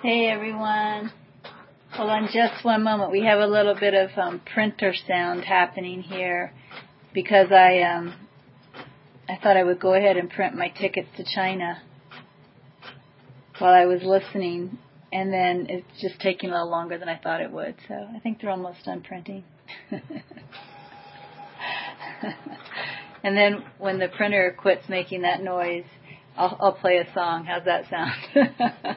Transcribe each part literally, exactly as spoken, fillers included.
Hey everyone. Hold on just one moment. We have a little bit of um, printer sound happening here because I um, I thought I would go ahead and print my tickets to China while I was listening, and then it's just taking a little longer than I thought it would. So I think they're almost done printing. And then when the printer quits making that noise, I'll, I'll play a song. How's that sound?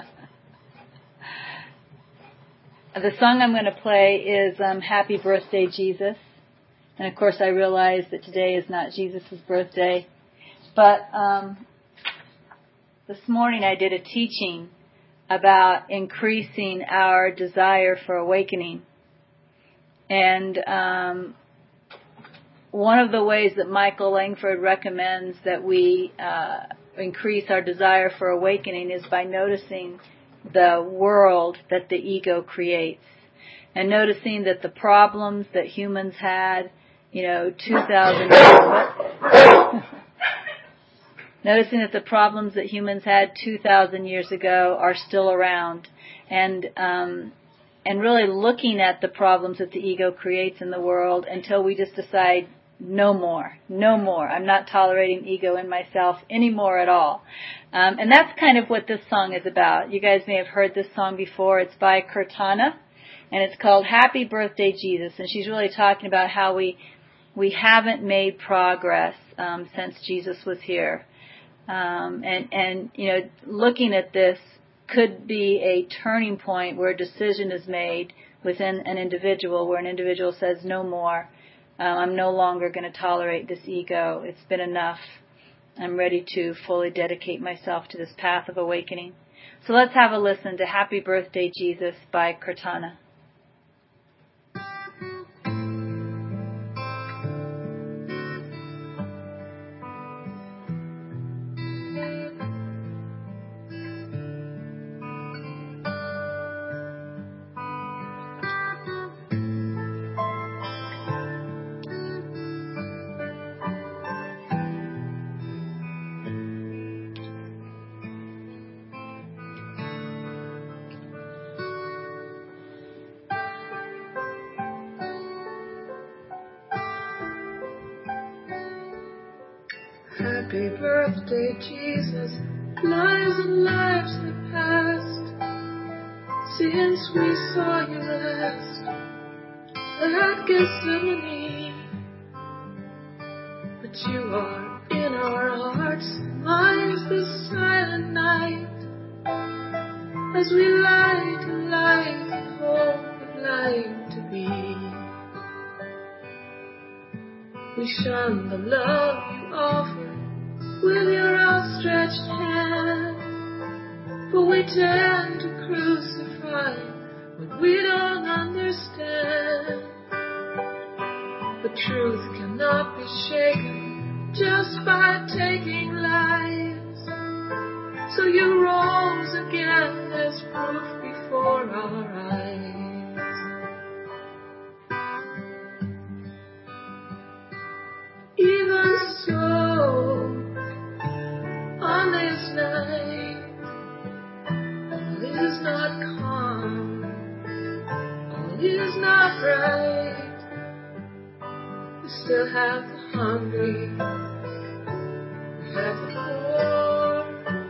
The song I'm going to play is um, Happy Birthday, Jesus. And of course I realize that today is not Jesus' birthday. But um, this morning I did a teaching about increasing our desire for awakening. And um, one of the ways that Michael Langford recommends that we uh, increase our desire for awakening is by noticing the world that the ego creates, and noticing that the problems that humans had, you know, two thousand years noticing that the problems that humans had two thousand years ago are still around, and um, and really looking at the problems that the ego creates in the world until we just decide, no more, no more. I'm not tolerating ego in myself anymore at all. Um, and that's kind of what this song is about. You guys may have heard this song before. It's by Kirtana, and it's called Happy Birthday, Jesus. And she's really talking about how we we haven't made progress um, since Jesus was here. Um, and, and, you know, looking at this could be a turning point where a decision is made within an individual, where an individual says, no more. Um, I'm no longer going to tolerate this ego. It's been enough. I'm ready to fully dedicate myself to this path of awakening. So let's have a listen to Happy Birthday, Jesus by Kirtana. Happy birthday, Jesus, lives and lives have passed since we saw you last at Gethsemane. But you are in our hearts and minds this silent night, as we light a light of hope of light to be. We shun the love you offer with your outstretched hand, for we tend to crucify what we don't understand. But truth cannot be shaken just by taking lives. So you rose again as proof before our eyes. Even so, on this night, all is not calm, all is not right. We still have the hungry, we have the poor,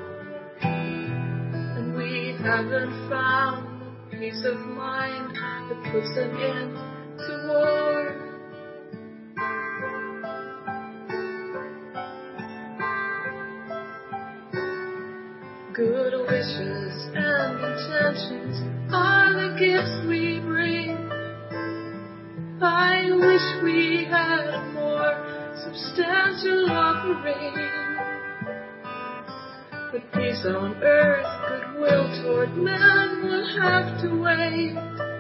and we haven't found the peace of mind that puts an end to war. Good wishes and intentions are the gifts we bring. I wish we had a more substantial offering. But peace on earth, goodwill toward men will have to wait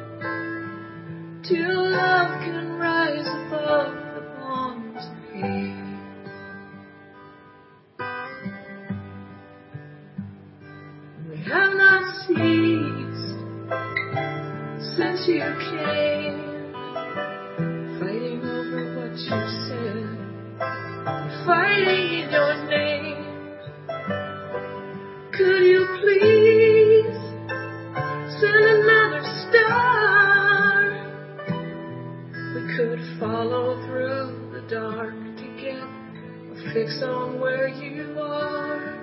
till love can rise above the bonds of hate. We have not ceased since you came, fighting over what you said, fighting in your name. Could you please know where you are.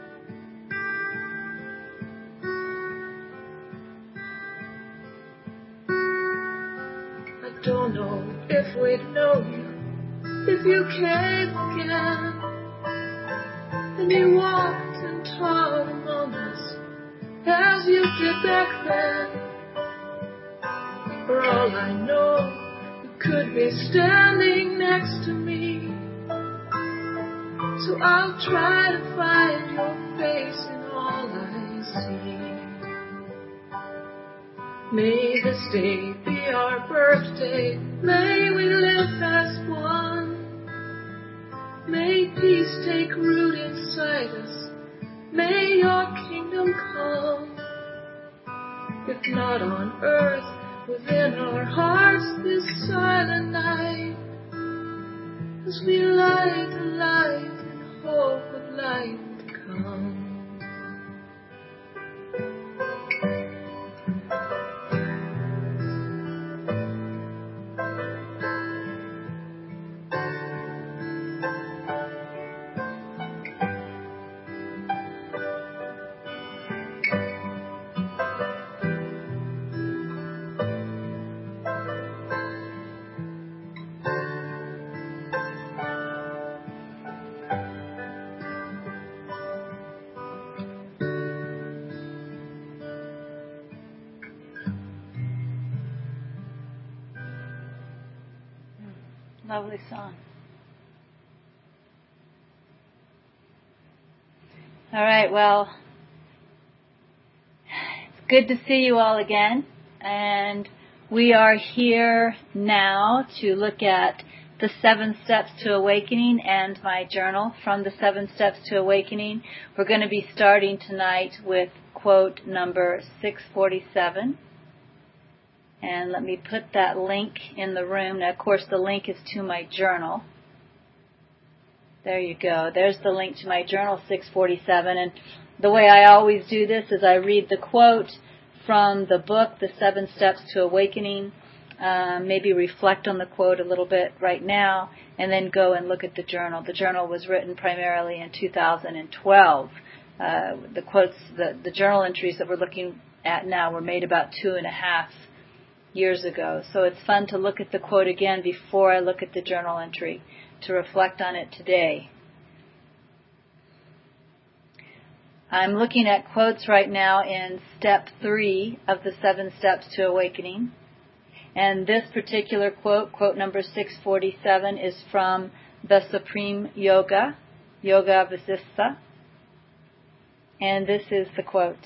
I don't know if we'd know you if you came again and you walked and taught among us as you did back then. For all I know, you could be standing next to me. So I'll try to find your face in all I see. May this day be our birthday. May we live as one. May peace take root inside us. May your kingdom come. If not on earth, within our hearts this silent night, as we light the light in hope of light to come. Lovely song. All right, well, it's good to see you all again. And we are here now to look at the Seven Steps to Awakening and my journal from the Seven Steps to Awakening. We're going to be starting tonight with quote number six forty-seven. And let me put that link in the room. Now, of course, the link is to my journal. There you go. There's the link to my journal, six forty-seven. And the way I always do this is I read the quote from the book, The Seven Steps to Awakening, uh, maybe reflect on the quote a little bit right now, and then go and look at the journal. The journal was written primarily in two thousand twelve. Uh, the quotes, the, the journal entries that we're looking at now were made about two and a half years ago. So it's fun to look at the quote again before I look at the journal entry, to reflect on it today. I'm looking at quotes right now in step three of the seven steps to awakening. And this particular quote, quote number six forty-seven, is from the Supreme Yoga, Yoga Vasistha. And this is the quote.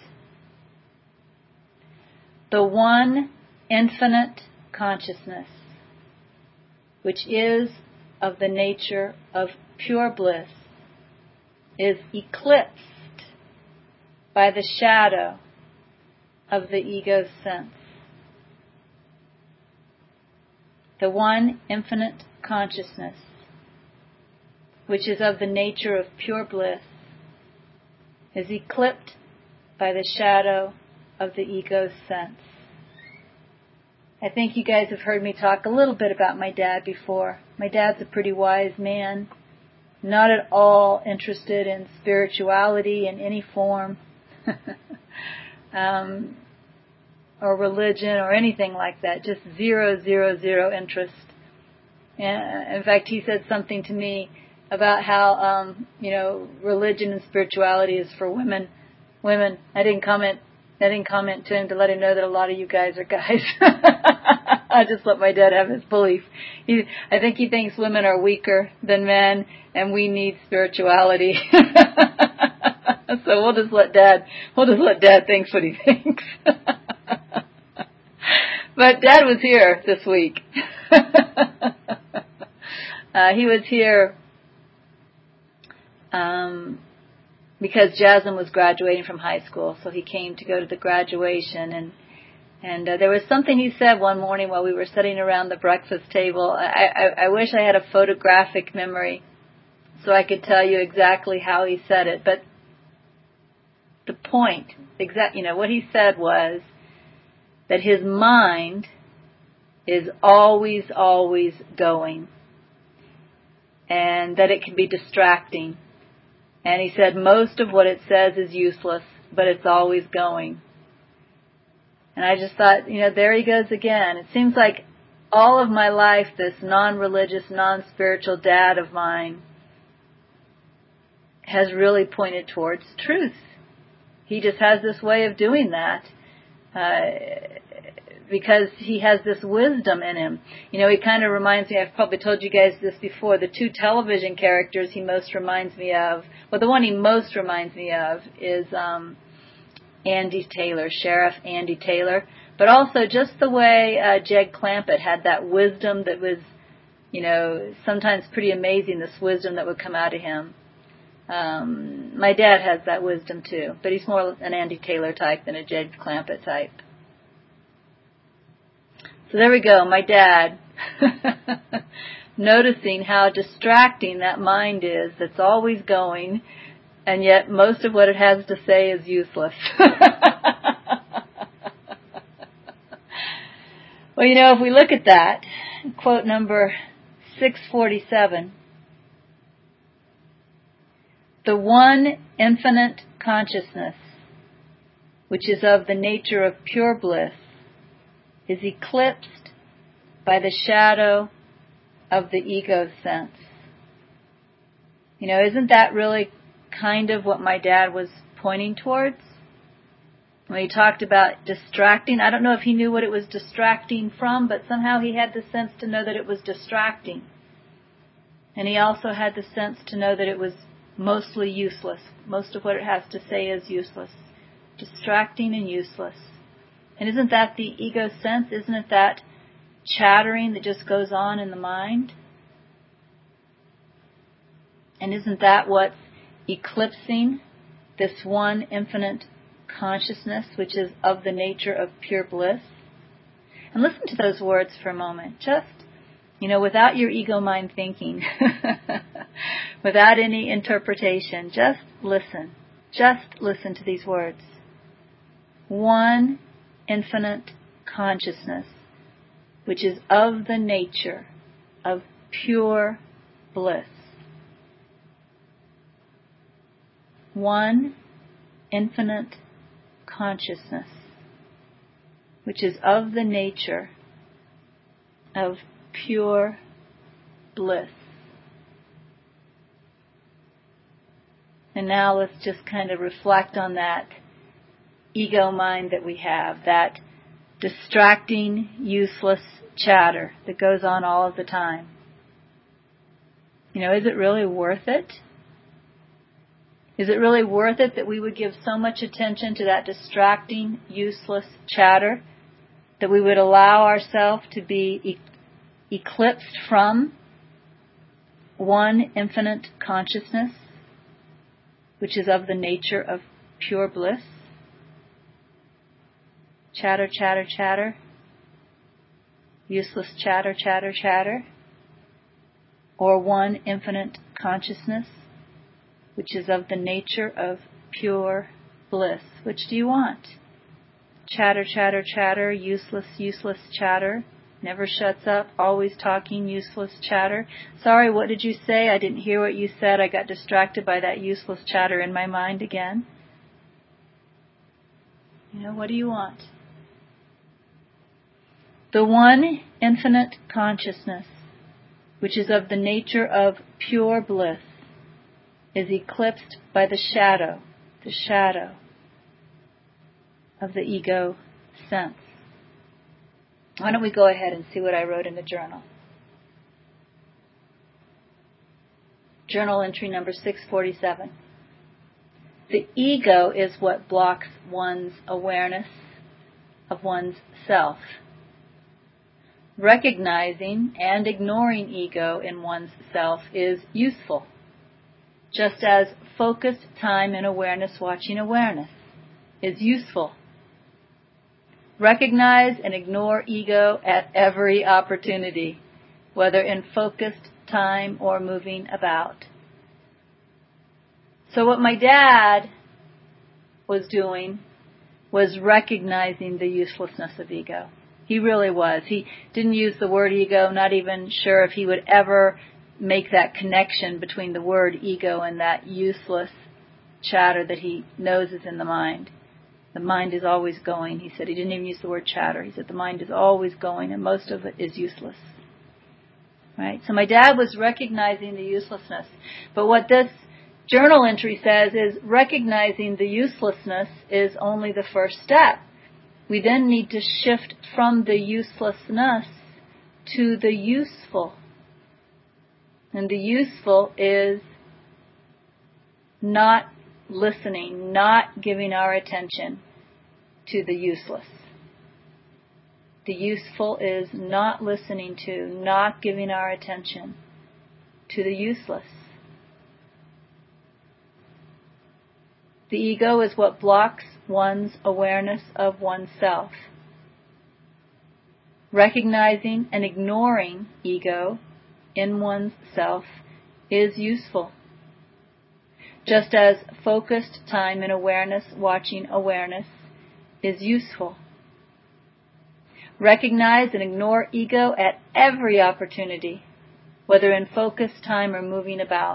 The one infinite consciousness, which is of the nature of pure bliss, is eclipsed by the shadow of the ego's sense. The one infinite consciousness, which is of the nature of pure bliss, is eclipsed by the shadow of the ego's sense. I think you guys have heard me talk a little bit about my dad before. My dad's a pretty wise man, not at all interested in spirituality in any form, um, or religion or anything like that. Just zero, zero, zero interest. And in fact, he said something to me about how, um, you know, religion and spirituality is for women. Women. I didn't comment. I didn't comment to him to let him know that a lot of you guys are guys. I just let my dad have his belief. He, I think he thinks women are weaker than men, and we need spirituality. So we'll just let dad. We'll just let dad think what he thinks. But dad was here this week. uh, he was here. Um. Because Jasmine was graduating from high school, so he came to go to the graduation. And and uh, there was something he said one morning while we were sitting around the breakfast table. I, I, I wish I had a photographic memory so I could tell you exactly how he said it. But the point, exact, you know, what he said was that his mind is always, always going, and that it can be distracting. And he said most of what it says is useless, but it's always going. And I just thought, you know, there he goes again. It seems like all of my life, this non-religious, non-spiritual dad of mine has really pointed towards truth. He just has this way of doing that uh, because he has this wisdom in him. You know, he kind of reminds me, I've probably told you guys this before, the two television characters he most reminds me of, well, the one he most reminds me of is um, Andy Taylor, Sheriff Andy Taylor. But also just the way uh, Jed Clampett had that wisdom that was, you know, sometimes pretty amazing, this wisdom that would come out of him. Um, my dad has that wisdom too, but he's more an Andy Taylor type than a Jed Clampett type. So there we go, my dad, noticing how distracting that mind is that's always going, and yet most of what it has to say is useless. Well, you know, if we look at that, quote number six forty-seven, the one infinite consciousness, which is of the nature of pure bliss, is eclipsed by the shadow of the ego sense. You know, isn't that really kind of what my dad was pointing towards? When he talked about distracting, I don't know if he knew what it was distracting from, but somehow he had the sense to know that it was distracting. And he also had the sense to know that it was mostly useless. Most of what it has to say is useless. Distracting and useless. And isn't that the ego sense? Isn't it that chattering that just goes on in the mind? And isn't that what's eclipsing this one infinite consciousness, which is of the nature of pure bliss? And listen to those words for a moment. Just, you know, without your ego mind thinking, without any interpretation, just listen. Just listen to these words. One infinite consciousness, which is of the nature of pure bliss. One infinite consciousness, which is of the nature of pure bliss. And now let's just kind of reflect on that ego mind that we have, that distracting, useless chatter that goes on all of the time. You know, is it really worth it? Is it really worth it that we would give so much attention to that distracting, useless chatter, that we would allow ourselves to be e- eclipsed from one infinite consciousness, which is of the nature of pure bliss? Chatter, chatter, chatter. Useless chatter, chatter, chatter. Or one infinite consciousness, which is of the nature of pure bliss. Which do you want? Chatter, chatter, chatter, useless, useless chatter. Never shuts up, always talking, useless chatter. Sorry, what did you say? I didn't hear what you said. I got distracted by that useless chatter in my mind again. You know, what do you want? The one infinite consciousness, which is of the nature of pure bliss, is eclipsed by the shadow, the shadow of the ego sense. Why don't we go ahead and see what I wrote in the journal? Journal entry number six forty-seven. The ego is what blocks one's awareness of one's self. Recognizing and ignoring ego in one's self is useful, just as focused time and awareness watching awareness is useful. Recognize and ignore ego at every opportunity, whether in focused time or moving about. So what my dad was doing was recognizing the uselessness of ego. He really was. He didn't use the word ego, not even sure if he would ever make that connection between the word ego and that useless chatter that he knows is in the mind. The mind is always going. He said he didn't even use the word chatter. He said the mind is always going and most of it is useless. Right? So my dad was recognizing the uselessness. But what this journal entry says is recognizing the uselessness is only the first step. We then need to shift from the uselessness to the useful. And the useful is not listening, not giving our attention to the useless. The useful is not listening to, not giving our attention to the useless. The ego is what blocks one's awareness of oneself. Recognizing and ignoring ego in one's self is useful. Just as focused time in awareness, watching awareness, is useful. Recognize and ignore ego at every opportunity, whether in focused time or moving about.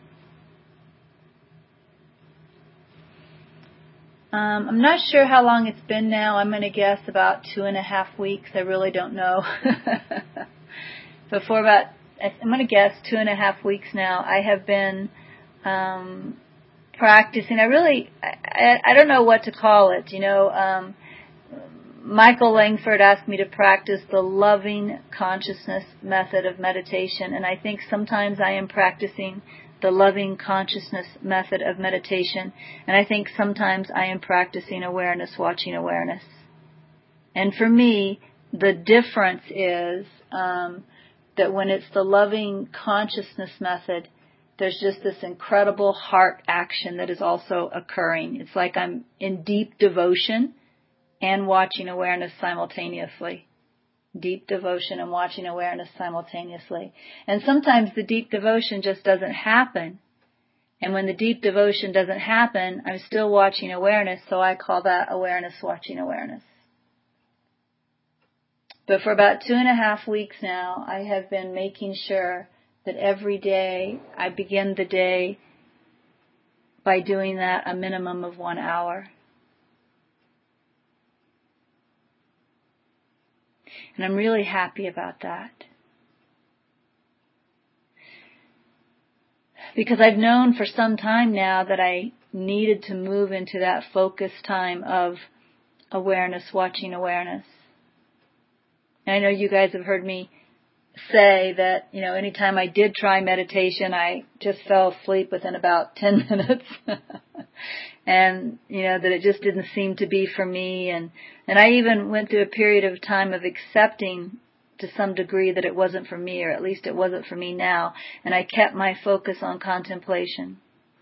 Um, I'm not sure how long it's been now. I'm going to guess about two and a half weeks. I really don't know. But for about, I'm going to guess two and a half weeks now, I have been um, practicing. I really, I, I don't know what to call it. You know, um, Michael Langford asked me to practice the loving consciousness method of meditation, and I think sometimes I am practicing the loving consciousness method of meditation, and I think sometimes I am practicing awareness, watching awareness. And for me, the difference is um, that when it's the loving consciousness method, there's just this incredible heart action that is also occurring. It's like I'm in deep devotion and watching awareness simultaneously. Deep devotion and watching awareness simultaneously. And sometimes the deep devotion just doesn't happen. And when the deep devotion doesn't happen, I'm still watching awareness, so I call that awareness watching awareness. But for about two and a half weeks now, I have been making sure that every day I begin the day by doing that a minimum of one hour. And I'm really happy about that. Because I've known for some time now that I needed to move into that focused time of awareness, watching awareness. And I know you guys have heard me say that, you know, anytime I did try meditation, I just fell asleep within about ten minutes. And, you know, that it just didn't seem to be for me. And, and I even went through a period of time of accepting to some degree that it wasn't for me, or at least it wasn't for me now. And I kept my focus on contemplation.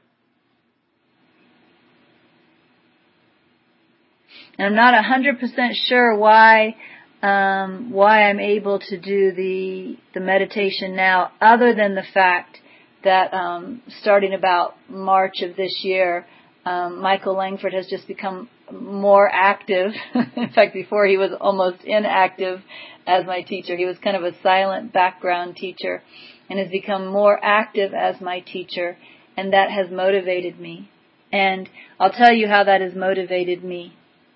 And I'm not one hundred percent sure why um, why I'm able to do the the meditation now, other than the fact that um, starting about March of this year, um, Michael Langford has just become more active. In fact, before he was almost inactive as my teacher. He was kind of a silent background teacher and has become more active as my teacher, and that has motivated me. And I'll tell you how that has motivated me.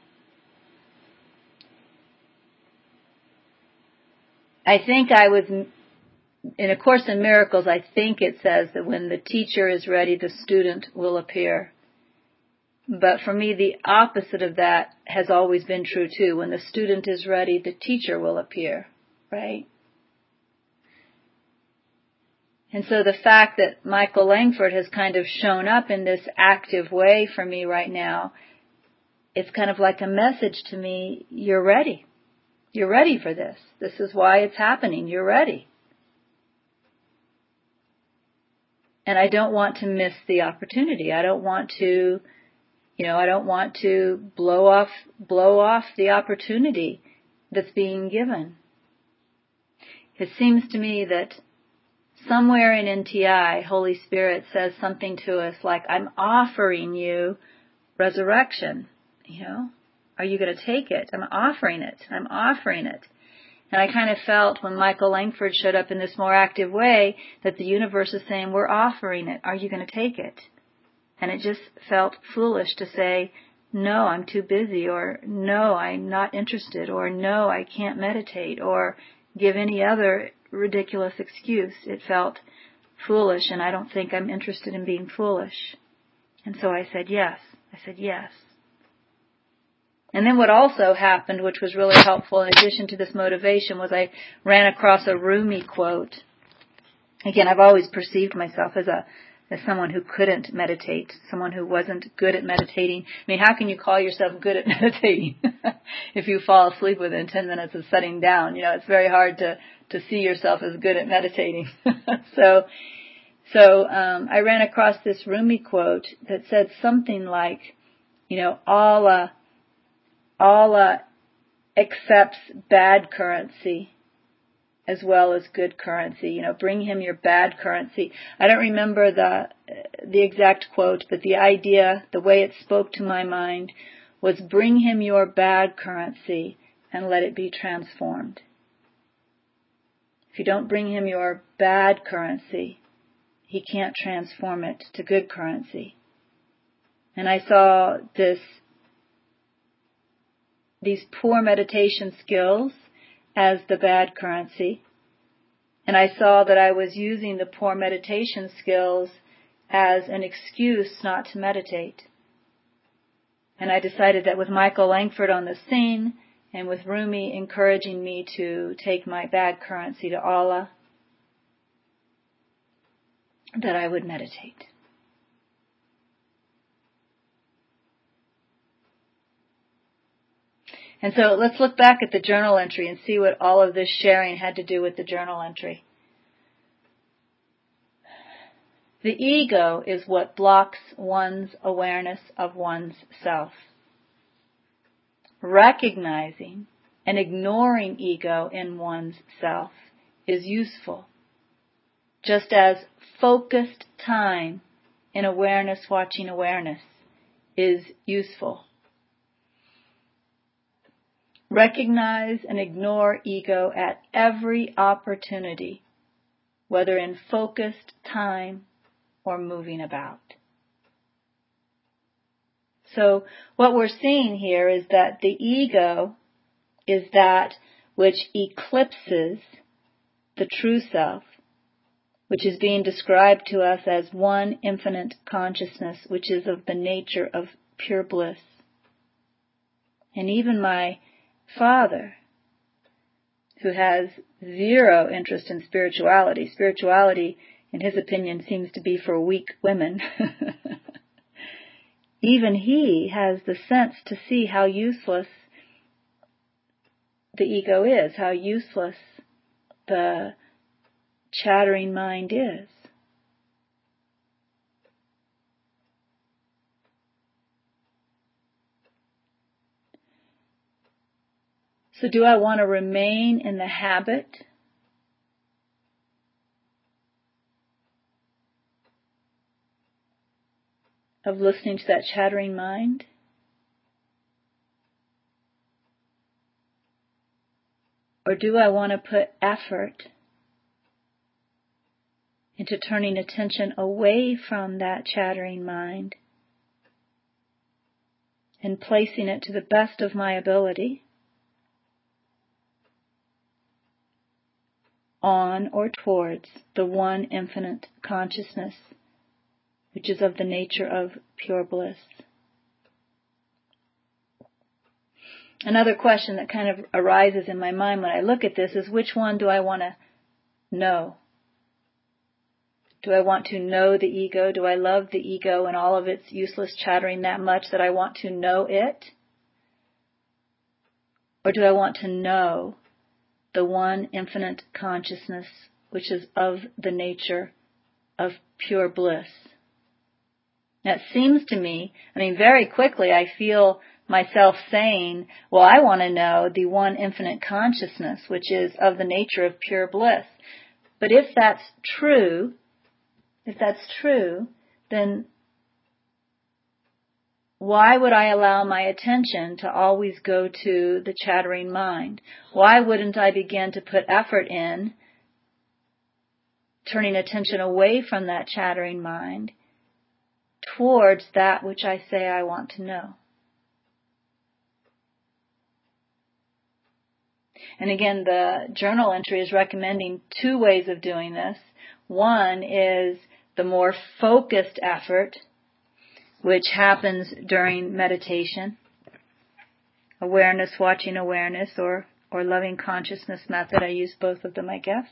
I think I was, in A Course in Miracles, I think it says that when the teacher is ready, the student will appear. But for me, the opposite of that has always been true too. When the student is ready, the teacher will appear, right? And so the fact that Michael Langford has kind of shown up in this active way for me right now, it's kind of like a message to me, you're ready. You're ready for this. This is why it's happening. You're ready. And I don't want to miss the opportunity. I don't want to, you know, I don't want to blow off, blow off the opportunity that's being given. It seems to me that somewhere in N T I, Holy Spirit says something to us like, I'm offering you resurrection, you know. Are you going to take it? I'm offering it. I'm offering it. And I kind of felt when Michael Langford showed up in this more active way that the universe is saying, we're offering it. Are you going to take it? And it just felt foolish to say, no, I'm too busy, or no, I'm not interested, or no, I can't meditate, or give any other ridiculous excuse. It felt foolish, and I don't think I'm interested in being foolish. And so I said yes. I said yes. And then what also happened, which was really helpful in addition to this motivation, was I ran across a Rumi quote. Again, I've always perceived myself as a as someone who couldn't meditate, someone who wasn't good at meditating. I mean, how can you call yourself good at meditating if you fall asleep within ten minutes of shutting down? You know, it's very hard to, to see yourself as good at meditating. so so um, I ran across this Rumi quote that said something like, you know, Allah, Allah accepts bad currency as well as good currency. You know, bring him your bad currency. I don't remember the the exact quote, but the idea, the way it spoke to my mind, was bring him your bad currency and let it be transformed. If you don't bring him your bad currency, he can't transform it to good currency. And I saw this these poor meditation skills as the bad currency. And I saw that I was using the poor meditation skills as an excuse not to meditate. And I decided that with Michael Langford on the scene and with Rumi encouraging me to take my bad currency to Allah, that I would meditate. And so let's look back at the journal entry and see what all of this sharing had to do with the journal entry. The ego is what blocks one's awareness of one's self. Recognizing and ignoring ego in one's self is useful, just as focused time in awareness watching awareness is useful. Recognize and ignore ego at every opportunity, whether in focused time or moving about. So what we're seeing here is that the ego is that which eclipses the true self, which is being described to us as one infinite consciousness, which is of the nature of pure bliss. And even my father, who has zero interest in spirituality. Spirituality, in his opinion, seems to be for weak women. Even he has the sense to see how useless the ego is, how useless the chattering mind is. So do I want to remain in the habit of listening to that chattering mind? Or do I want to put effort into turning attention away from that chattering mind and placing it to the best of my ability on or towards the one infinite consciousness, which is of the nature of pure bliss? Another question that kind of arises in my mind when I look at this is, which one do I want to know? Do I want to know the ego? Do I love the ego and all of its useless chattering that much that I want to know it? Or do I want to know the one infinite consciousness, which is of the nature of pure bliss? Now, it seems to me, I mean, very quickly I feel myself saying, well, I want to know the one infinite consciousness, which is of the nature of pure bliss. But if that's true, if that's true, then why would I allow my attention to always go to the chattering mind? Why wouldn't I begin to put effort in turning attention away from that chattering mind towards that which I say I want to know? And again, the journal entry is recommending two ways of doing this. One is the more focused effort, which happens during meditation, awareness, watching awareness, or, or loving consciousness method. I use both of them, I guess.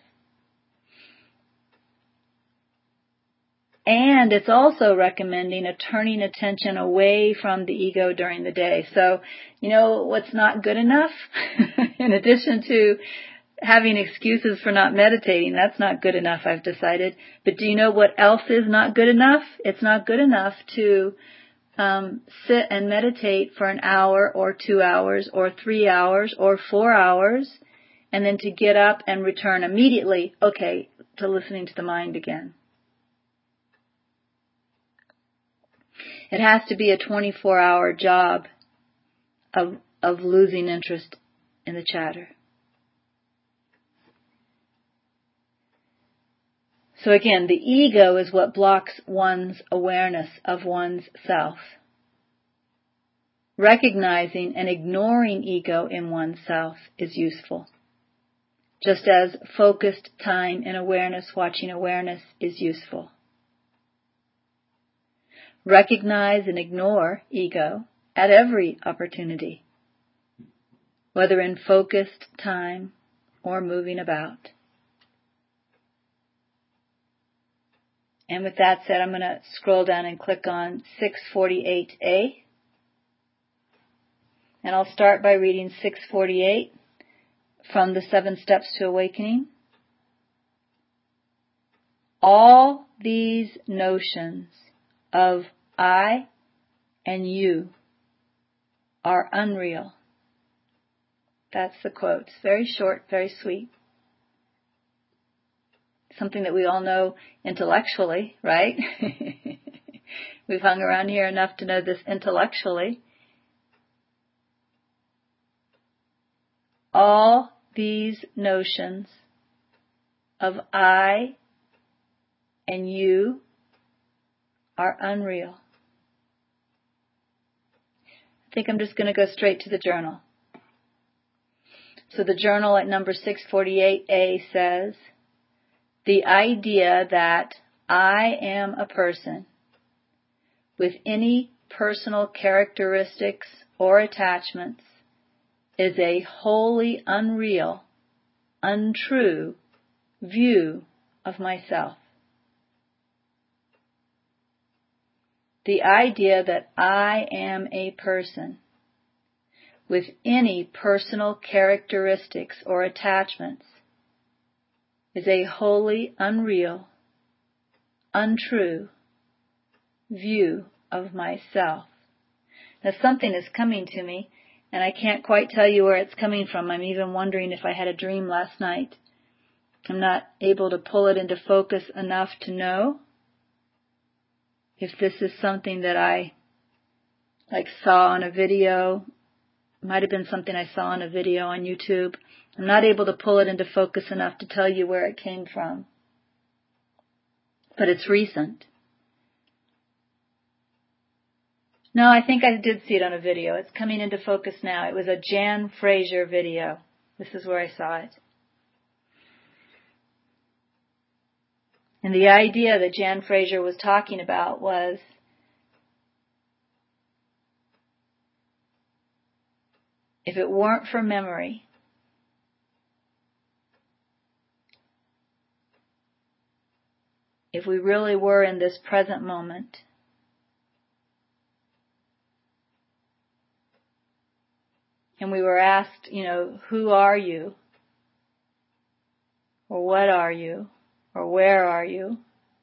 And it's also recommending a turning attention away from the ego during the day. So, you know what's not good enough? In addition to having excuses for not meditating, that's not good enough, I've decided. But do you know what else is not good enough? It's not good enough to um, sit and meditate for an hour or two hours or three hours or four hours and then to get up and return immediately, okay, to listening to the mind again. It has to be a twenty-four hour job of of losing interest in the chatter. So again, the ego is what blocks one's awareness of one's self. Recognizing and ignoring ego in oneself is useful, just as focused time in awareness, watching awareness, is useful. Recognize and ignore ego at every opportunity, whether in focused time or moving about. And with that said, I'm going to scroll down and click on six forty-eight A. And I'll start by reading six forty-eight from the Seven Steps to Awakening. All these notions of I and you are unreal. That's the quote. It's very short, very sweet. Something that we all know intellectually, right? We've hung around here enough to know this intellectually. All these notions of I and you are unreal. I think I'm just going to go straight to the journal. So the journal at number six forty-eight A says, the idea that I am a person with any personal characteristics or attachments is a wholly unreal, untrue view of myself. The idea that I am a person with any personal characteristics or attachments is a wholly unreal, untrue view of myself. Now something is coming to me, and I can't quite tell you where it's coming from. I'm even wondering if I had a dream last night. I'm not able to pull it into focus enough to know if this is something that I like saw on a video. It might have been something I saw on a video on YouTube. I'm not able to pull it into focus enough to tell you where it came from. But it's recent. No, I think I did see it on a video. It's coming into focus now. It was a Jan Fraser video. This is where I saw it. And the idea that Jan Fraser was talking about was if it weren't for memory, if we really were in this present moment, and we were asked, you know, who are you? Or what are you? Or where are you?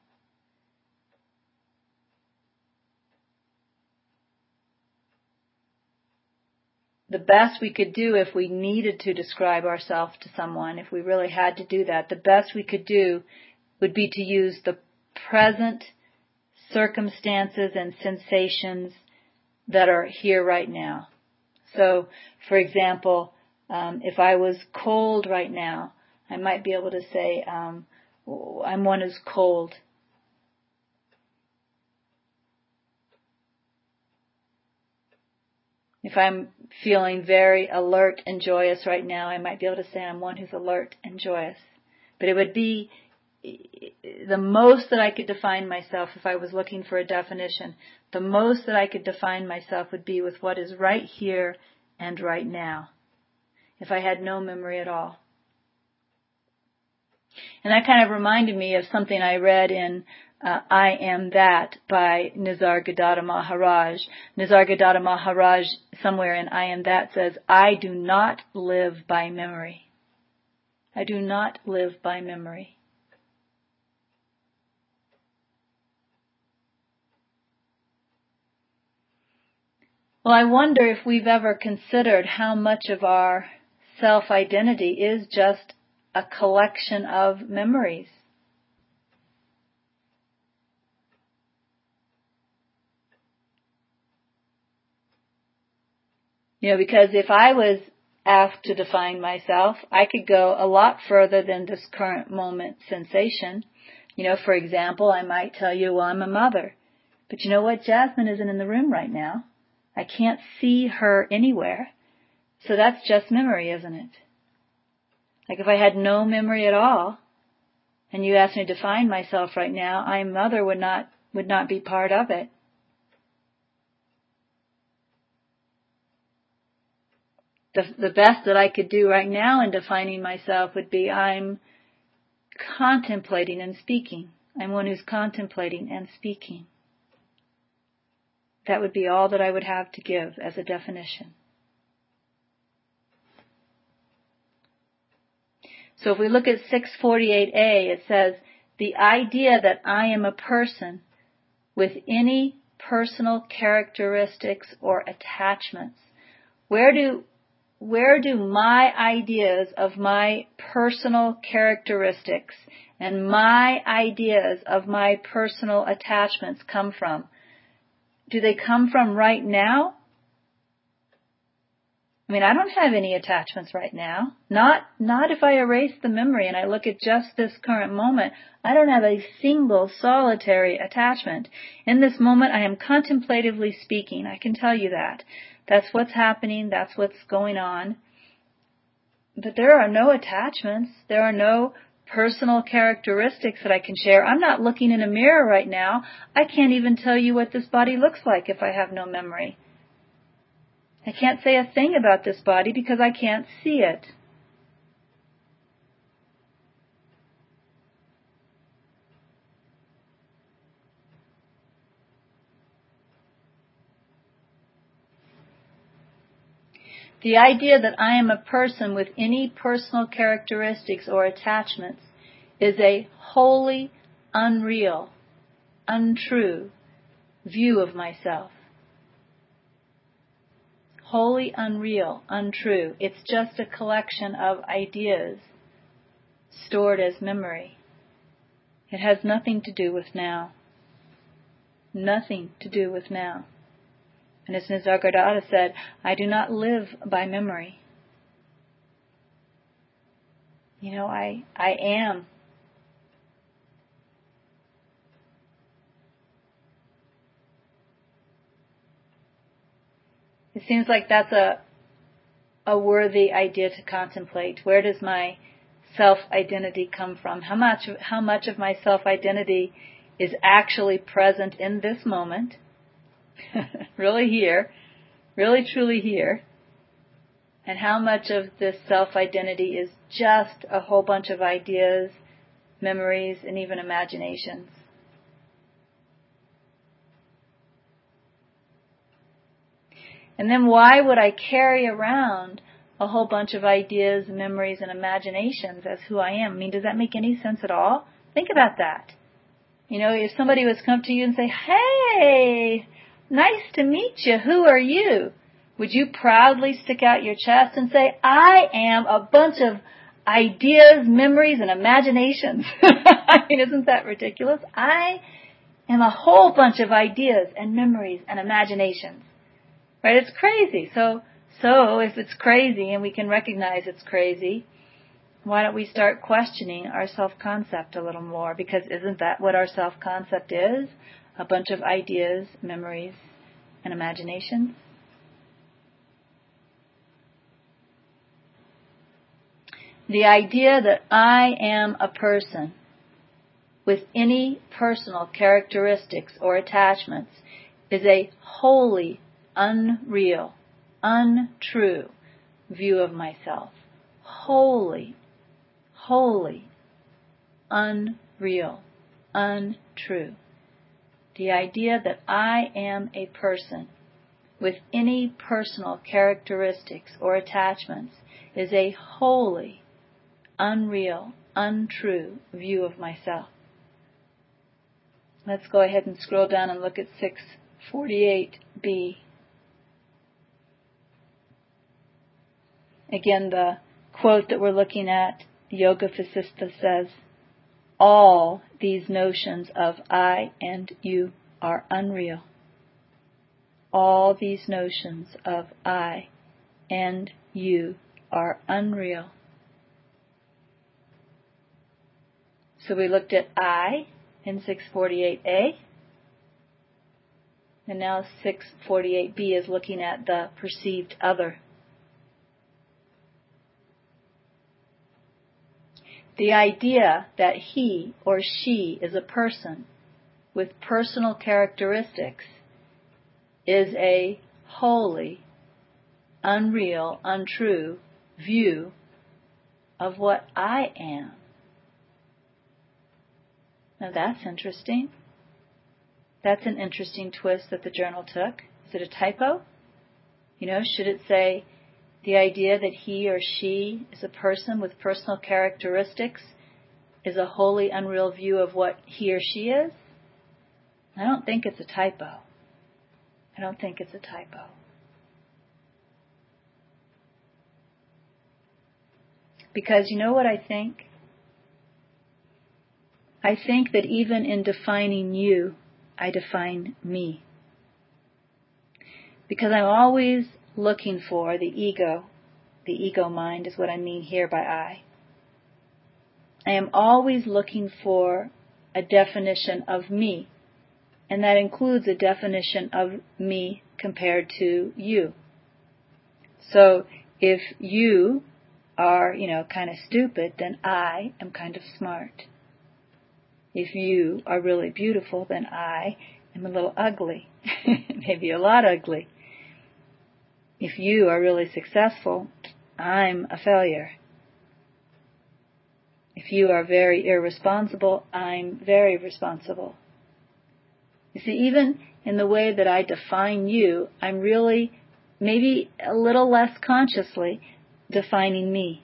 The best we could do if we needed to describe ourselves to someone, if we really had to do that, the best we could do would be to use the present circumstances and sensations that are here right now. So, for example, um, if I was cold right now, I might be able to say, um, I'm one who's cold. If I'm feeling very alert and joyous right now, I might be able to say I'm one who's alert and joyous. But it would be the most that I could define myself if I was looking for a definition. The most that I could define myself would be with what is right here and right now, if I had no memory at all. And that kind of reminded me of something I read in uh, I Am That by Nisargadatta Maharaj. Nisargadatta Maharaj, somewhere in I Am That, says, I do not live by memory. I do not live by memory. Well, I wonder if we've ever considered how much of our self-identity is just a collection of memories. You know, because if I was asked to define myself, I could go a lot further than this current moment sensation. You know, for example, I might tell you, well, I'm a mother. But you know what? Jasmine isn't in the room right now. I can't see her anywhere. So that's just memory, isn't it? Like if I had no memory at all, and you asked me to define myself right now, I am mother would not would not be part of it. The, the best that I could do right now in defining myself would be I'm contemplating and speaking. I'm one who's contemplating and speaking. That would be all that I would have to give as a definition. So if we look at six forty-eight A, it says, the idea that I am a person with any personal characteristics or attachments. Where do, where do my ideas of my personal characteristics and my ideas of my personal attachments come from? Do they come from right now? I mean, I don't have any attachments right now. Not, not if I erase the memory and I look at just this current moment. I don't have a single solitary attachment. In this moment, I am contemplatively speaking. I can tell you that. That's what's happening. That's what's going on. But there are no attachments. There are no personal characteristics that I can share. I'm not looking in a mirror right now. I can't even tell you what this body looks like if I have no memory. I can't say a thing about this body because I can't see it. The idea that I am a person with any personal characteristics or attachments is a wholly unreal, untrue view of myself. Wholly unreal, untrue. It's just a collection of ideas stored as memory. It has nothing to do with now. Nothing to do with now. And as Nisargadatta said, I do not live by memory. You know, I, I am. It seems like that's a a worthy idea to contemplate. Where does my self-identity come from? How much how much of my self-identity is actually present in this moment? Really here, really truly here. And how much of this self-identity is just a whole bunch of ideas, memories, and even imaginations? And then why would I carry around a whole bunch of ideas, memories, and imaginations as who I am? I mean, does that make any sense at all? Think about that. You know, if somebody was to come to you and say, hey, nice to meet you, who are you? Would you proudly stick out your chest and say, I am a bunch of ideas, memories, and imaginations? I mean, isn't that ridiculous? I am a whole bunch of ideas and memories and imaginations. Right? It's crazy. So, so if it's crazy and we can recognize it's crazy, why don't we start questioning our self-concept a little more? Because isn't that what our self-concept is? A bunch of ideas, memories, and imaginations? The idea that I am a person with any personal characteristics or attachments is a wholly unreal, untrue view of myself. Wholly, wholly unreal, untrue. The idea that I am a person with any personal characteristics or attachments is a wholly unreal, untrue view of myself. Let's go ahead and scroll down and look at six forty-eight b. Again, the quote that we're looking at, Yoga Vasistha says, all these notions of I and you are unreal. All these notions of I and you are unreal. So we looked at I in six forty-eight a, and now six forty-eight b is looking at the perceived other. The idea that he or she is a person with personal characteristics is a wholly unreal, untrue view of what I am. Now that's interesting. That's an interesting twist that the journal took. Is it a typo? You know, should it say the idea that he or she is a person with personal characteristics is a wholly unreal view of what he or she is? I don't think it's a typo. I don't think it's a typo. Because you know what I think? I think that even in defining you, I define me. Because I'm always looking for the ego. The ego mind is what I mean here by I. I am always looking for a definition of me. And that includes a definition of me compared to you. So if you are, you know, kind of stupid, then I am kind of smart. If you are really beautiful, then I am a little ugly, maybe a lot ugly. If you are really successful, I'm a failure. If you are very irresponsible, I'm very responsible. You see, even in the way that I define you, I'm really, maybe a little less consciously, defining me.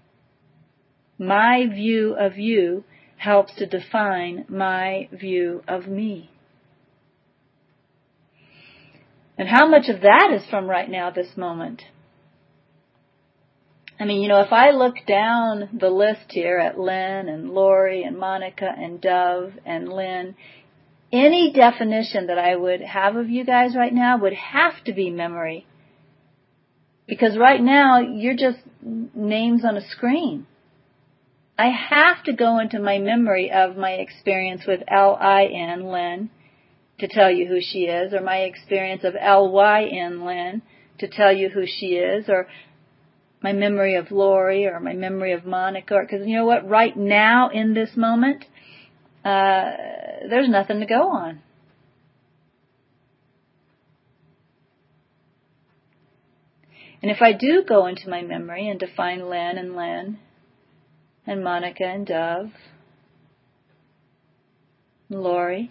My view of you helps to define my view of me. And how much of that is from right now, this moment? I mean, you know, if I look down the list here at Lynn and Lori and Monica and Dove and Lynn, any definition that I would have of you guys right now would have to be memory. Because right now, you're just names on a screen. I have to go into my memory of my experience with L I N, Lynn, to tell you who she is, or my experience of L Y N, Lynn, to tell you who she is, or my memory of Lori, or my memory of Monica. Because you know what? Right now, in this moment, uh, there's nothing to go on. And if I do go into my memory and define Lynn and Lynn, and Monica and Dove, and Lori,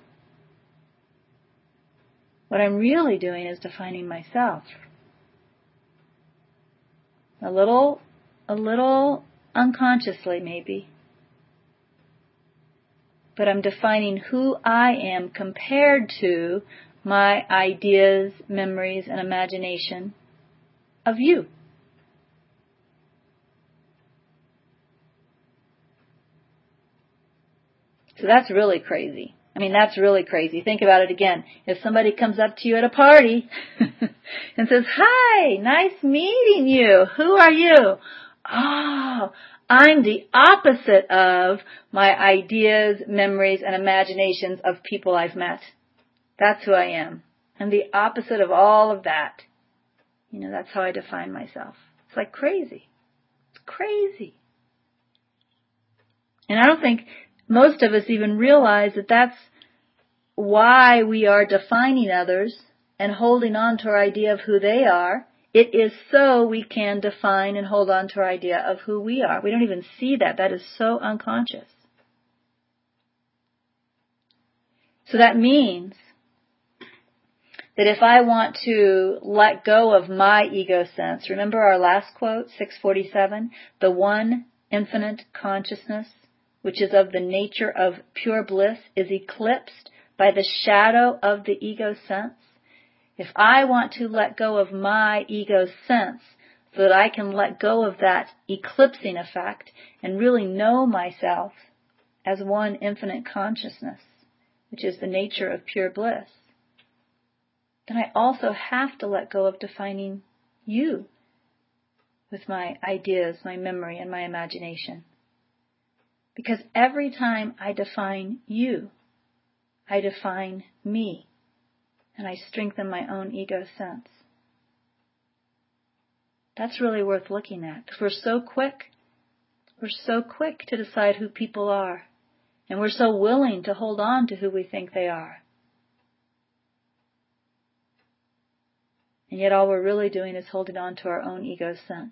what I'm really doing is defining myself. A little, a little unconsciously maybe. But I'm defining who I am compared to my ideas, memories, and imagination of you. So that's really crazy. I mean, that's really crazy. Think about it again. If somebody comes up to you at a party and says, "Hi, nice meeting you. Who are you?" "Oh, I'm the opposite of my ideas, memories, and imaginations of people I've met. That's who I am. I'm the opposite of all of that." You know, that's how I define myself. It's like crazy. It's crazy. And I don't think most of us even realize that that's why we are defining others and holding on to our idea of who they are. It is so we can define and hold on to our idea of who we are. We don't even see that. That is so unconscious. So that means that if I want to let go of my ego sense, remember our last quote, six forty-seven, the one infinite consciousness, which is of the nature of pure bliss, is eclipsed by the shadow of the ego sense. If I want to let go of my ego sense so that I can let go of that eclipsing effect and really know myself as one infinite consciousness, which is the nature of pure bliss, then I also have to let go of defining you with my ideas, my memory, and my imagination. Because every time I define you, I define me, and I strengthen my own ego sense. That's really worth looking at, because we're so quick, we're so quick to decide who people are, and we're so willing to hold on to who we think they are. And yet all we're really doing is holding on to our own ego sense.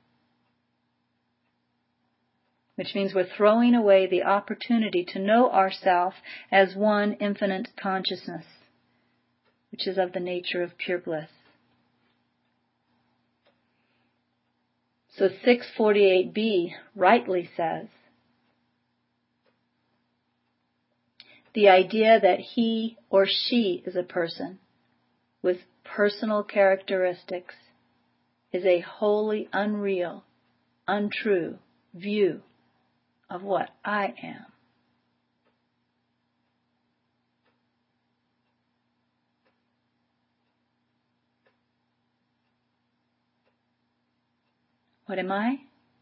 Which means we're throwing away the opportunity to know ourselves as one infinite consciousness, which is of the nature of pure bliss. So six forty-eight b rightly says, the idea that he or she is a person with personal characteristics is a wholly unreal, untrue view of what I am. What am I?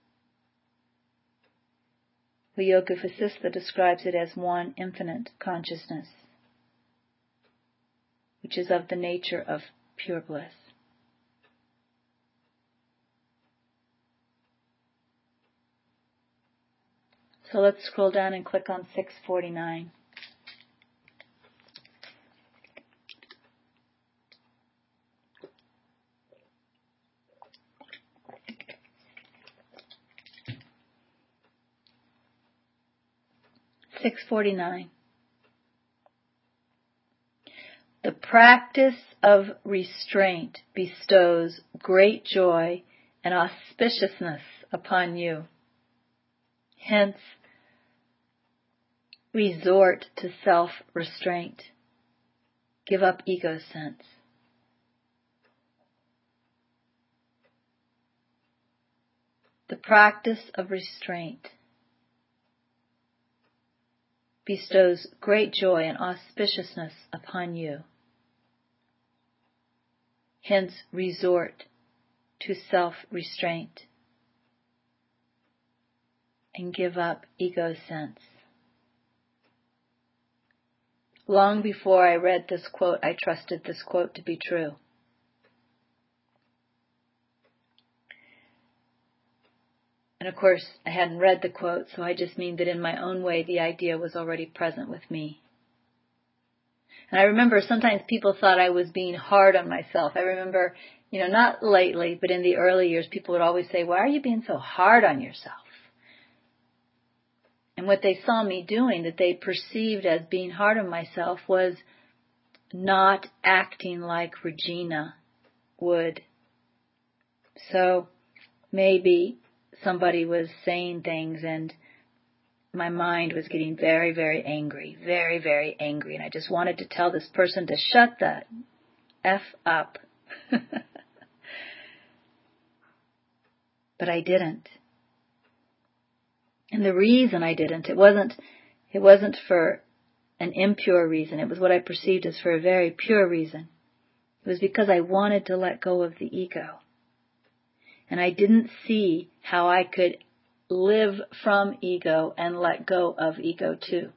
The Yoga Vasistha describes it as one infinite consciousness, which is of the nature of pure bliss. So let's scroll down and click on six forty-nine. six forty-nine. The practice of restraint bestows great joy and auspiciousness upon you. Hence, resort to self-restraint. Give up ego sense. The practice of restraint bestows great joy and auspiciousness upon you. Hence, resort to self-restraint and give up ego sense. Long before I read this quote, I trusted this quote to be true. And of course, I hadn't read the quote, so I just mean that in my own way, the idea was already present with me. And I remember sometimes people thought I was being hard on myself. I remember, you know, not lately, but in the early years, people would always say, "Why are you being so hard on yourself?" And what they saw me doing, that they perceived as being hard on myself, was not acting like Regina would. So maybe somebody was saying things and my mind was getting very, very angry, very, very angry. And I just wanted to tell this person to shut the F up. But I didn't. And the reason I didn't, it wasn't, it wasn't for an impure reason. It was what I perceived as for a very pure reason. It was because I wanted to let go of the ego. And I didn't see how I could live from ego and let go of ego too.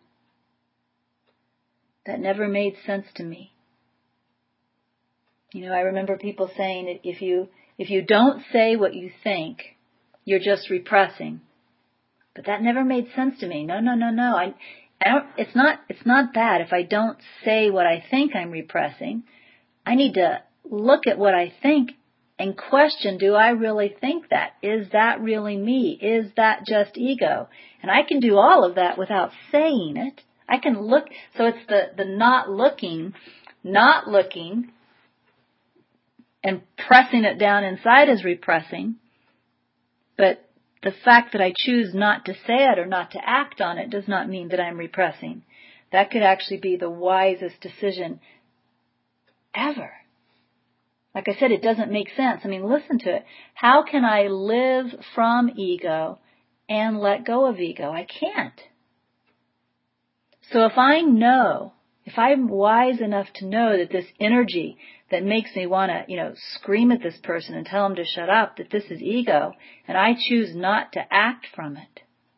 That never made sense to me. You know, I remember people saying that if you if you don't say what you think, you're just repressing. But that never made sense to me. No, no, no, no. I, I don't. It's not. It's not that. If I don't say what I think I'm repressing, I need to look at what I think and question: do I really think that? Is that really me? Is that just ego? And I can do all of that without saying it. I can look. So it's the the not looking, not looking, and pressing it down inside is repressing. But the fact that I choose not to say it or not to act on it does not mean that I'm repressing. That could actually be the wisest decision ever. Like I said, it doesn't make sense. I mean, listen to it. How can I live from ego and let go of ego? I can't. So if I know, if I'm wise enough to know that this energy that makes me want to, you know, scream at this person and tell them to shut up, that this is ego, and I choose not to act from it.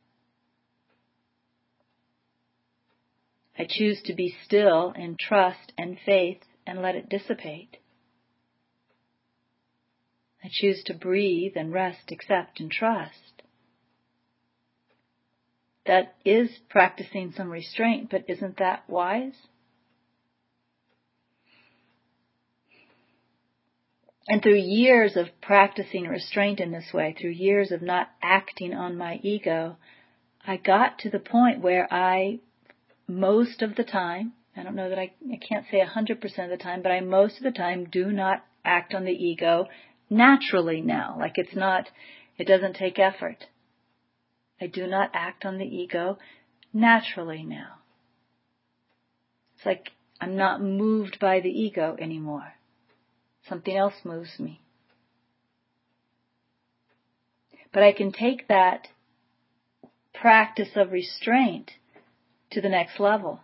I choose to be still in trust and faith and let it dissipate. I choose to breathe and rest, accept, and trust. That is practicing some restraint, but isn't that wise? And through years of practicing restraint in this way, through years of not acting on my ego, I got to the point where I, most of the time, I don't know that I, I can't say one hundred percent of the time, but I most of the time do not act on the ego naturally now. Like it's not, it doesn't take effort. I do not act on the ego naturally now. It's like I'm not moved by the ego anymore. Something else moves me. But I can take that practice of restraint to the next level.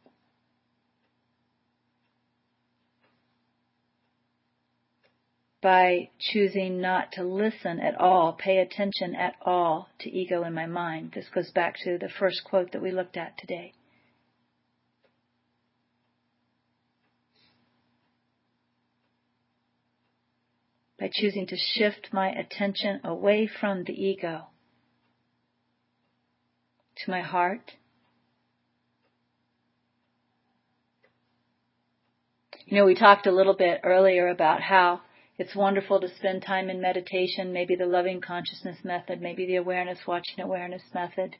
By choosing not to listen at all, pay attention at all to ego in my mind. This goes back to the first quote that we looked at today. By choosing to shift my attention away from the ego to my heart. You know, we talked a little bit earlier about how it's wonderful to spend time in meditation, maybe the loving consciousness method, maybe the awareness, watching awareness method.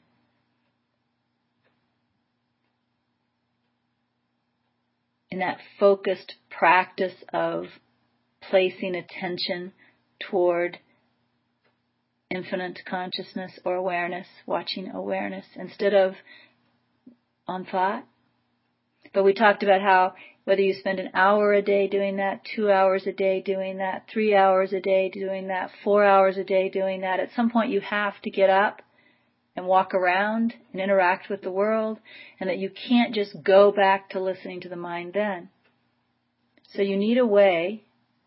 In that focused practice of placing attention toward infinite consciousness or awareness, watching awareness, instead of on thought. But we talked about how whether you spend an hour a day doing that, two hours a day doing that, three hours a day doing that, four hours a day doing that, at some point you have to get up and walk around and interact with the world, and that you can't just go back to listening to the mind then. So you need a way,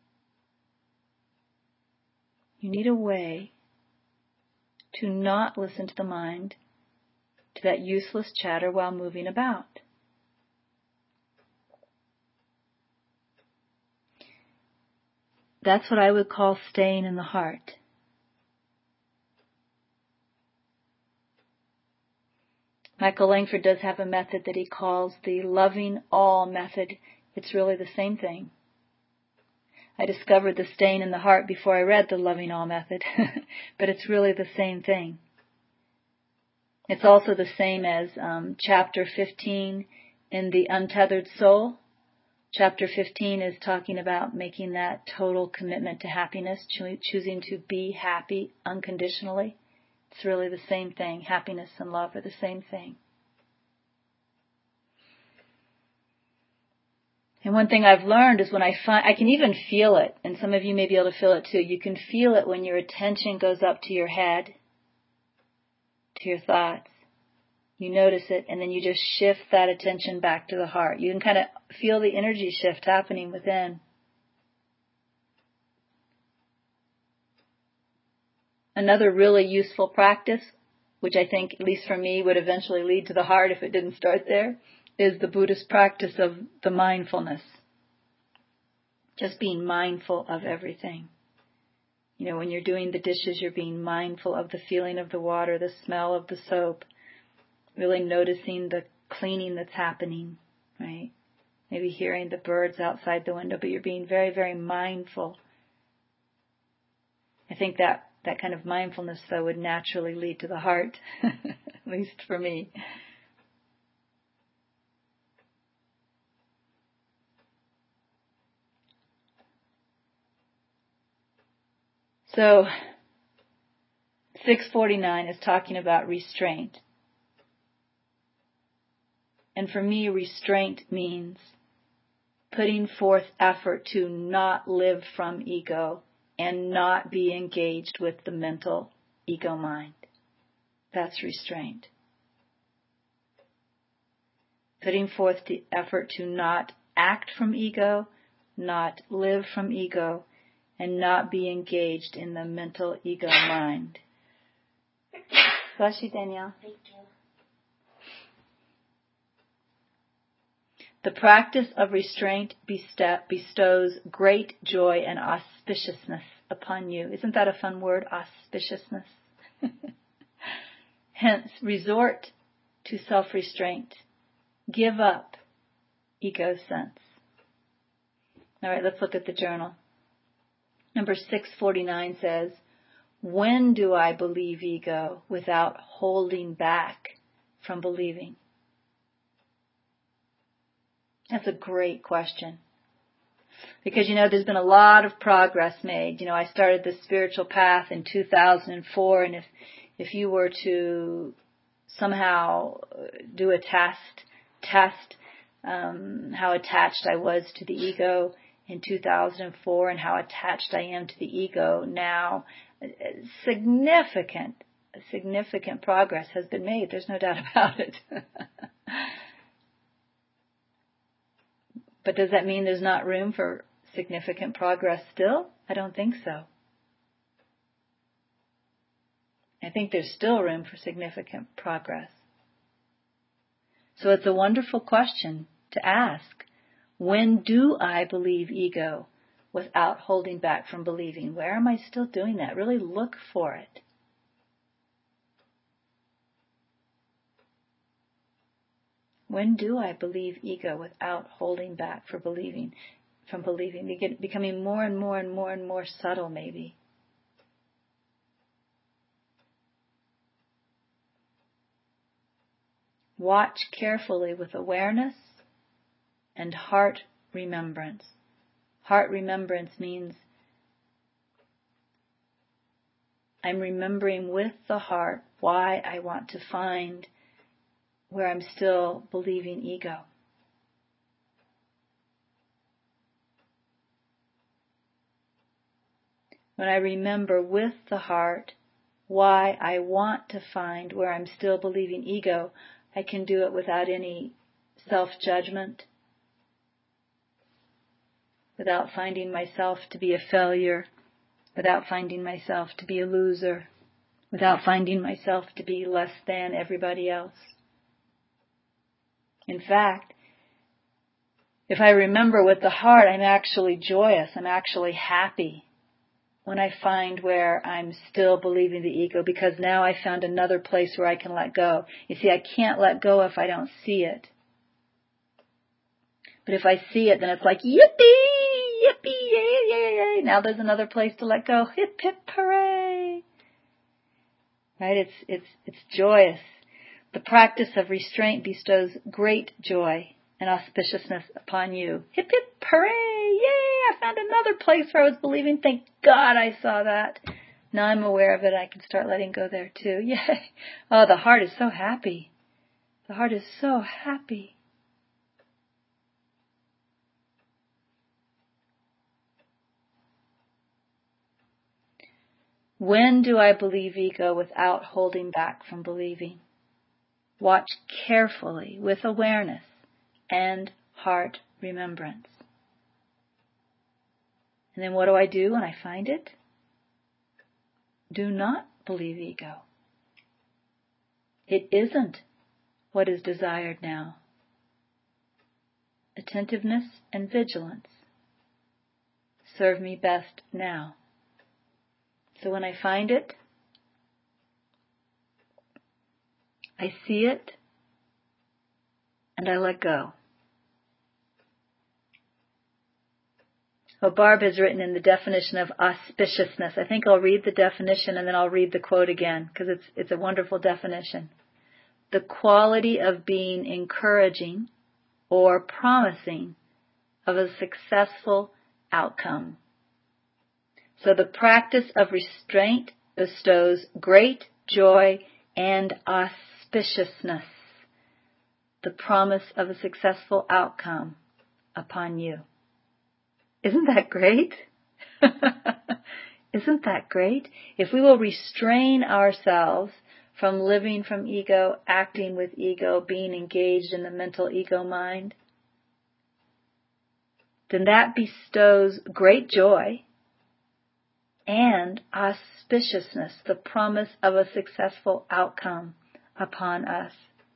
you need a way to not listen to the mind, to that useless chatter while moving about. That's what I would call staying in the heart. Michael Langford does have a method that he calls the loving all method. It's really the same thing. I discovered the staying in the heart before I read the loving all method, but it's really the same thing. It's also the same as um, chapter fifteen in The Untethered Soul. Chapter fifteen is talking about making that total commitment to happiness, cho- choosing to be happy unconditionally. It's really the same thing. Happiness and love are the same thing. And one thing I've learned is when I find, I can even feel it, and some of you may be able to feel it too. You can feel it when your attention goes up to your head, to your thoughts. You notice it, and then you just shift that attention back to the heart. You can kind of feel the energy shift happening within. Another really useful practice, which I think, at least for me, would eventually lead to the heart if it didn't start there, is the Buddhist practice of the mindfulness. Just being mindful of everything. You know, when you're doing the dishes, you're being mindful of the feeling of the water, the smell of the soap, really noticing the cleaning that's happening, right? Maybe hearing the birds outside the window, but you're being very, very mindful. I think that, that kind of mindfulness, though, would naturally lead to the heart, at least for me. So, six forty-nine is talking about restraint. And for me, restraint means putting forth effort to not live from ego and not be engaged with the mental ego mind. That's restraint. Putting forth the effort to not act from ego, not live from ego, and not be engaged in the mental ego mind. Bless you, Danielle. Thank you. The practice of restraint bestows great joy and auspiciousness upon you. Isn't that a fun word, auspiciousness? Hence, resort to self-restraint. Give up ego sense. All right, let's look at the journal. Number six forty-nine says, when do I believe ego without holding back from believing? That's a great question. Because, you know, there's been a lot of progress made. You know, I started this spiritual path in two thousand four, and if if you were to somehow do a test, test um, how attached I was to the ego in two thousand four and how attached I am to the ego now, significant, significant progress has been made. There's no doubt about it. But does that mean there's not room for significant progress still? I don't think so. I think there's still room for significant progress. So it's a wonderful question to ask. When do I believe ego without holding back from believing? Where am I still doing that? Really look for it. When do I believe ego without holding back for believing, from believing? Begin, becoming more and more and more and more subtle, maybe. Watch carefully with awareness and heart remembrance. Heart remembrance means I'm remembering with the heart why I want to find where I'm still believing ego. When I remember with the heart why I want to find where I'm still believing ego, I can do it without any self-judgment, without finding myself to be a failure, without finding myself to be a loser, without finding myself to be less than everybody else. In fact, if I remember with the heart, I'm actually joyous, I'm actually happy when I find where I'm still believing the ego, because now I found another place where I can let go. You see, I can't let go if I don't see it. But if I see it, then it's like, yippee, yippee, yay, yay, yay. Now there's another place to let go. Hip, hip, hooray. Right? It's, it's, it's joyous. The practice of restraint bestows great joy and auspiciousness upon you. Hip, hip, hooray, yay, I found another place where I was believing. Thank God I saw that. Now I'm aware of it. I can start letting go there too. Yay. Oh, the heart is so happy. The heart is so happy. When do I believe ego without holding back from believing? Watch carefully with awareness and heart remembrance. And then what do I do when I find it? Do not believe ego. It isn't what is desired now. Attentiveness and vigilance serve me best now. So when I find it, I see it, and I let go. Well, Barb has written in the definition of auspiciousness. I think I'll read the definition and then I'll read the quote again because it's it's a wonderful definition. The quality of being encouraging or promising of a successful outcome. So the practice of restraint bestows great joy and auspiciousness, the promise of a successful outcome upon you. Isn't that great? Isn't that great? If we will restrain ourselves from living from ego, acting with ego, being engaged in the mental ego mind, then that bestows great joy and auspiciousness, the promise of a successful outcome upon us.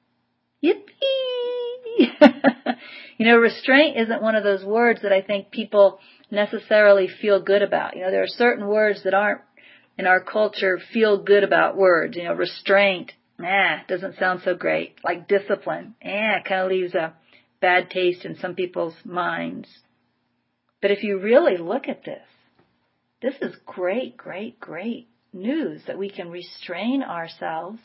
Yippee! You know, restraint isn't one of those words that I think people necessarily feel good about. You know, there are certain words that aren't, in our culture, feel good about words. You know, restraint, nah, doesn't sound so great. Like discipline, eh, kind of leaves a bad taste in some people's minds. But if you really look at this, this is great, great, great news that we can restrain ourselves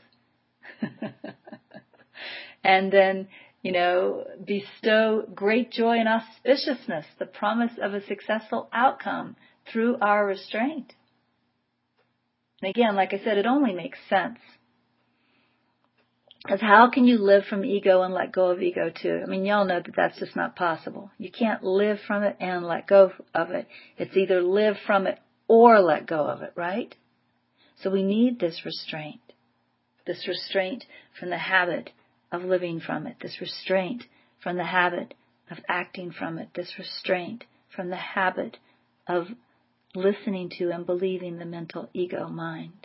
and then, you know, bestow great joy and auspiciousness, the promise of a successful outcome through our restraint. And again, like I said, it only makes sense. Because how can you live from ego and let go of ego too? I mean, y'all know that that's just not possible. You can't live from it and let go of it. It's either live from it or let go of it, right? So we need this restraint. This restraint from the habit of living from it. This restraint from the habit of acting from it. This restraint from the habit of listening to and believing the mental ego mind.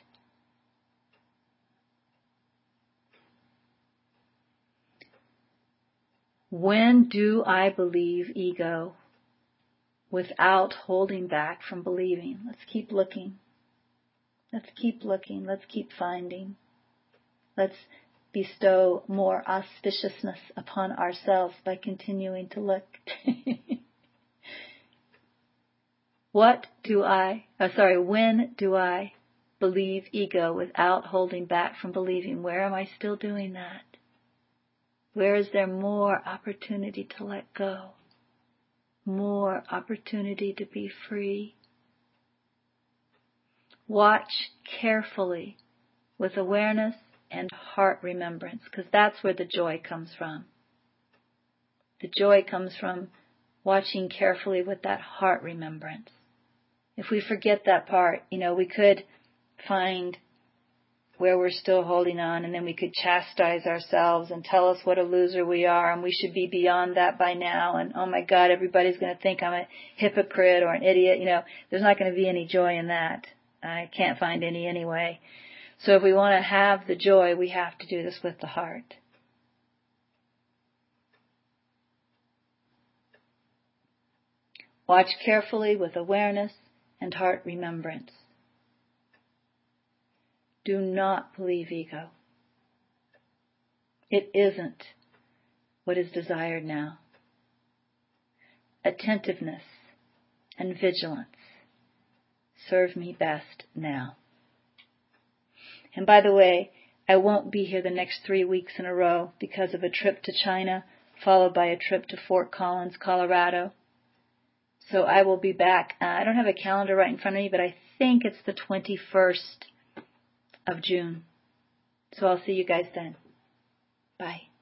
When do I believe ego without holding back from believing? Let's keep looking. Let's keep looking. Let's keep finding. Let's bestow more auspiciousness upon ourselves by continuing to look. What do I, oh, sorry, when do I believe ego without holding back from believing? Where am I still doing that? Where is there more opportunity to let go? More opportunity to be free? Watch carefully with awareness and heart remembrance, because that's where the joy comes from. The joy comes from watching carefully with that heart remembrance. If we forget that part, you know, we could find where we're still holding on, and then we could chastise ourselves and tell us what a loser we are, and we should be beyond that by now, and oh my God, everybody's going to think I'm a hypocrite or an idiot. You know, there's not going to be any joy in that. I can't find any anyway. So if we want to have the joy, we have to do this with the heart. Watch carefully with awareness and heart remembrance. Do not believe ego. It isn't what is desired now. Attentiveness and vigilance serve me best now. And by the way, I won't be here the next three weeks in a row because of a trip to China, followed by a trip to Fort Collins, Colorado. So I will be back. Uh, I don't have a calendar right in front of me, but I think it's the twenty-first of June. So I'll see you guys then. Bye.